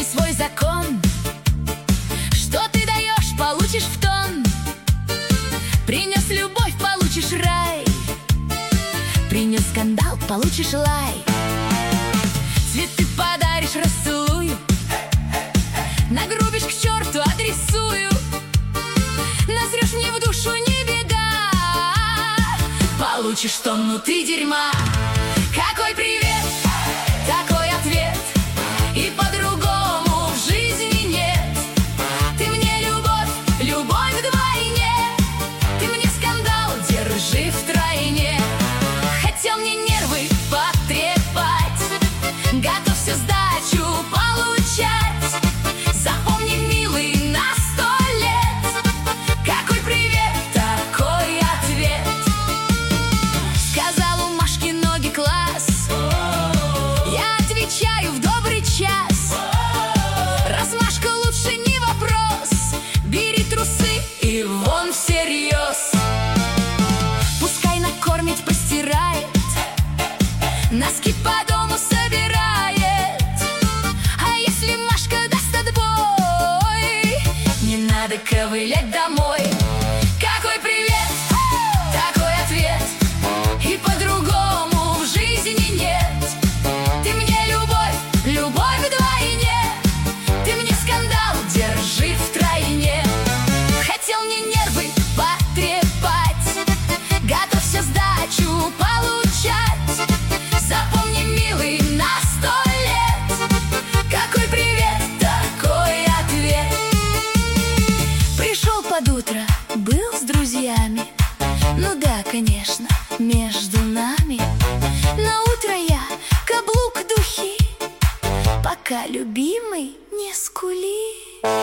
Помни свой закон: что ты даешь, получишь в тон. Принес любовь, получишь рай. Принес скандал, получишь лай. Цветы подаришь, расцелую. Нагрубишь, к черту адресую. Назрешь мне в душу, не беда. Получишь тонну ты дерьма. Какой привет, такой ответ. И по-другому в жизни нет. Ты мне любовь, любовь вдвойне. Ты мне скандал, держи втройне. Хотел мне нервы потрепать, готов всю сдачу получать. Запомни, милый, на 100 лет. Какой привет, такой ответ. Сказал у Машки ноги класс. Я отвечаю в добрый час. Раз Машка лучше, не вопрос. Бери трусы и вон всерьез. Пускай накормить постирает, носки по дому собирает. А если Машка даст отбой, не надо ковылять домой. Какой привет, такой ответ. И по-другому в жизни нет. Ты мне любовь, любовь вдвойне. Ты мне скандал, держи втройне. Хотел мне нервы потрепать, готов всю сдачу получать. Запомни, милый, на 100 лет. Какой привет, такой ответ. Пришел под утро, был с друзьями. Ну да, конечно, между нами. На утро я каблук, духи, пока любимый не скули.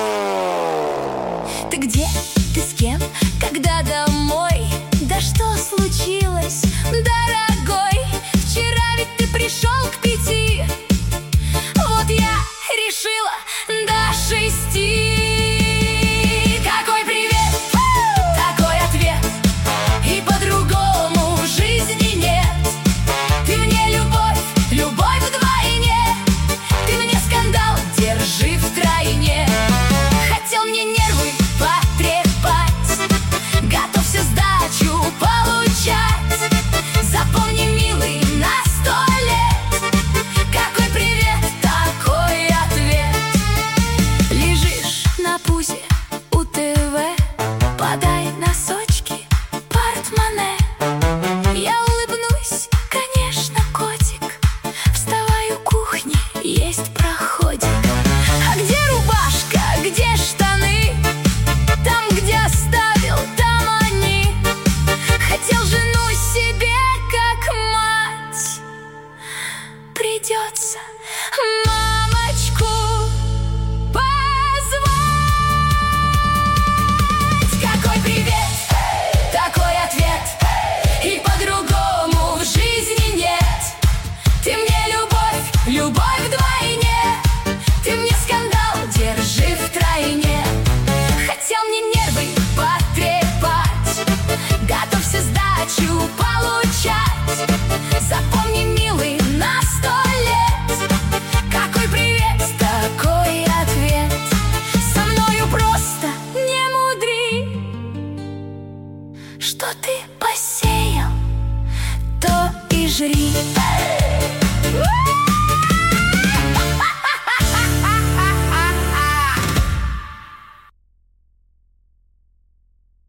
Ты где? Ты с кем? Когда домой? Да что случилось, дорогой? Вчера ведь ты пришел к 5. Вот я решила до 6. Какой привет, такой ответ. И по-другому в жизни нет. Ты мне любовь, любовь вдвойне. Ты мне скандал, держи втройне. Хотел мне нервы потрепать, готов всю сдачу получать. Запомни, милый, на 100 лет. Какой привет, такой ответ. Лежишь на пузе у ТВ, подай носочки, портмоне. Я улыбнусь, конечно, котик. Вставай у кухни, есть проходик. А где рубашка, где штаны? Там, где оставил, там они. Хотел жену себе как мать. Придется